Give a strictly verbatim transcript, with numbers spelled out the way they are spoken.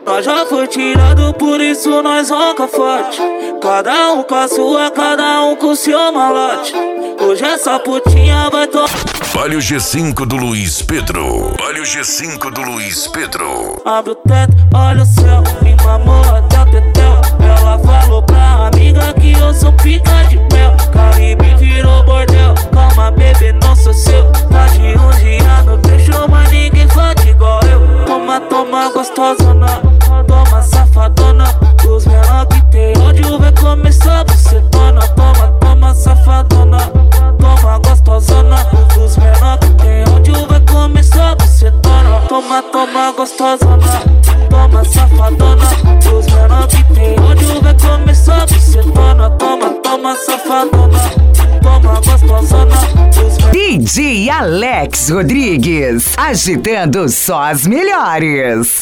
Nós já foi tirado, por isso nós ronca forte. Cada um com a sua, cada um com o seu malote. Hoje essa putinha vai tomar. Olha o G cinco do Luiz Pedro. Olha o G cinco do Luiz Pedro. Abre o teto, olha o céu, me mamou até o tetel. Ela falou pra amiga que eu sou pica de mel. Caribe virou bordel, calma bebê, não sou seu. Tá de um dia no deixou, mas ninguém fode igual eu. Toma, toma gostosona, toma safadona. Os menor que tem ódio vai começar bucetona. Toma, toma safadona, toma gostosona. Os menor que tem ódio vai começar bucetona. Toma, toma gostosona, toma safadona. Os menor que tem ódio vai começar bucetona. Toma, toma safadona, toma gostosona. D J Alex Rodrigues, agitando só as melhores.